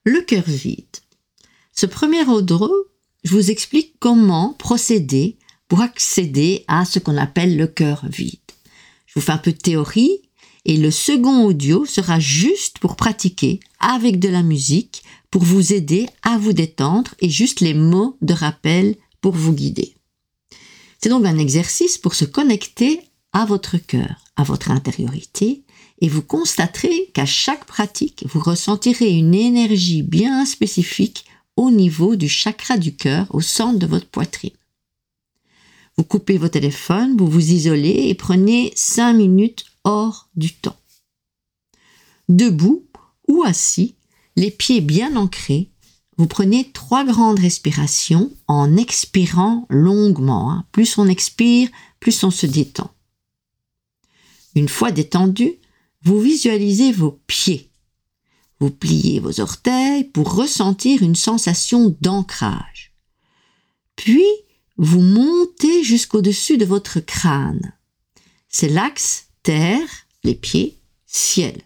Le cœur vide. Ce premier audio, je vous explique comment procéder pour accéder à ce qu'on appelle le cœur vide. Je vous fais un peu de théorie et le second audio sera juste pour pratiquer avec de la musique pour vous aider à vous détendre et juste les mots de rappel pour vous guider. C'est donc un exercice pour se connecter à votre cœur, à votre intériorité, et vous constaterez qu'à chaque pratique, vous ressentirez une énergie bien spécifique au niveau du chakra du cœur, au centre de votre poitrine. Vous coupez vos téléphones, vous vous isolez et prenez 5 minutes hors du temps. Debout ou assis, les pieds bien ancrés, vous prenez 3 grandes respirations en expirant longuement. Plus on expire, plus on se détend. Une fois détendu, vous visualisez vos pieds. Vous pliez vos orteils pour ressentir une sensation d'ancrage. Puis, vous montez jusqu'au-dessus de votre crâne. C'est l'axe terre, les pieds, ciel.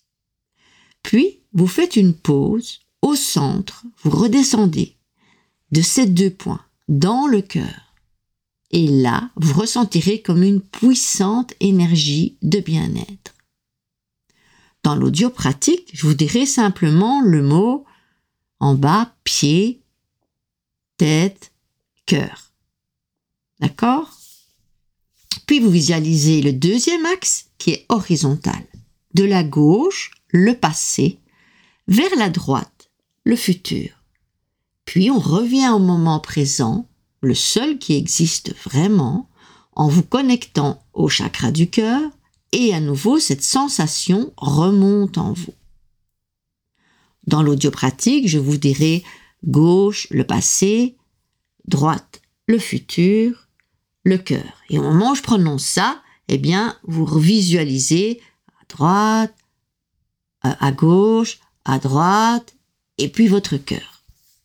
Puis, vous faites une pause. Au centre, vous redescendez de ces 2 points dans le cœur. Et là, vous ressentirez comme une puissante énergie de bien-être. Dans l'audio pratique, je vous dirai simplement le mot en bas, pied, tête, cœur. D'accord ? Puis vous visualisez le deuxième axe qui est horizontal. De la gauche, le passé, vers la droite, le futur. Puis on revient au moment présent, le seul qui existe vraiment, en vous connectant au chakra du cœur, et à nouveau cette sensation remonte en vous. Dans l'audio pratique, je vous dirai gauche, le passé, droite, le futur, le cœur. Et au moment où je prononce ça, eh bien, vous visualisez à droite, à gauche, à droite, et puis votre cœur.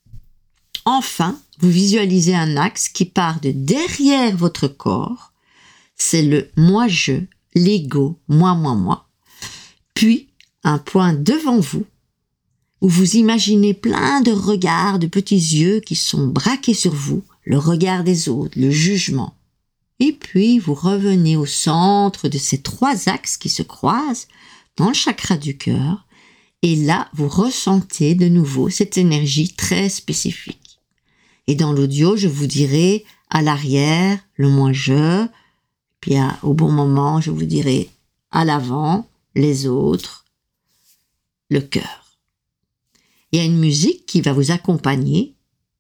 Enfin, vous visualisez un axe qui part de derrière votre corps, c'est le moi-je, l'ego, moi. Puis, un point devant vous, où vous imaginez plein de regards, de petits yeux qui sont braqués sur vous, le regard des autres, le jugement. Et puis, vous revenez au centre de ces 3 axes qui se croisent dans le chakra du cœur, et là, vous ressentez de nouveau cette énergie très spécifique. Et dans l'audio, je vous dirai à l'arrière, le moi-je, puis au bon moment, je vous dirai à l'avant, les autres, le cœur. Il y a une musique qui va vous accompagner.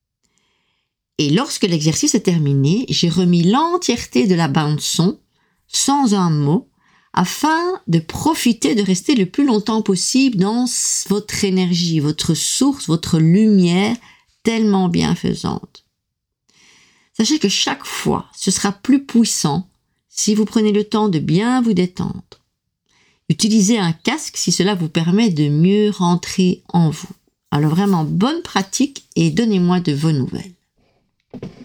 Et lorsque l'exercice est terminé, j'ai remis l'entièreté de la bande-son, sans un mot, afin de profiter de rester le plus longtemps possible dans votre énergie, votre source, votre lumière tellement bienfaisante. Sachez que chaque fois, ce sera plus puissant si vous prenez le temps de bien vous détendre. Utilisez un casque si cela vous permet de mieux rentrer en vous. Alors vraiment, bonne pratique et donnez-moi de vos nouvelles.